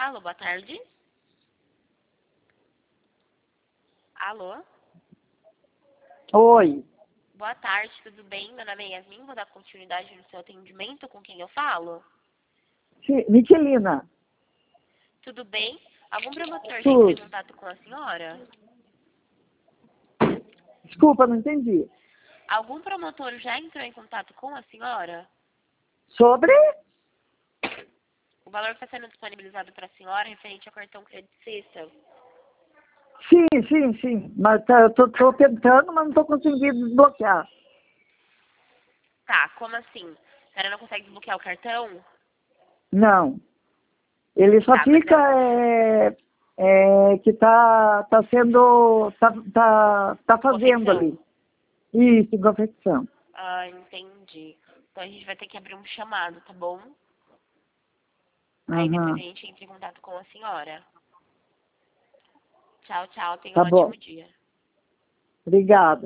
Alô, boa tarde. Alô? Oi. Boa tarde, tudo bem? Meu nome é Yasmin, vou dar continuidade no seu atendimento. Com quem eu falo? Miquelina. Tudo bem? Algum promotor já entrou em Tudo. contato com a senhora? Desculpa, não entendi. Algum promotor já entrou em contato com a senhora? Sobre? O valor que está sendo disponibilizado para a senhora é referente ao cartão Crédito Sexta. Sim. Mas eu tô tentando, mas não tô conseguindo desbloquear. Tá, como assim? A senhora não consegue desbloquear o cartão? Não. Ele só Tá, mas fica que tá sendo. Tá fazendo confecção. ali. Isso, confecção. Ah, entendi. Então a gente vai ter que abrir um chamado, tá bom? Aí depois a Aham. gente entra em contato com a senhora. Tchau, tchau. Tenha um Tá bom. ótimo dia. Obrigada.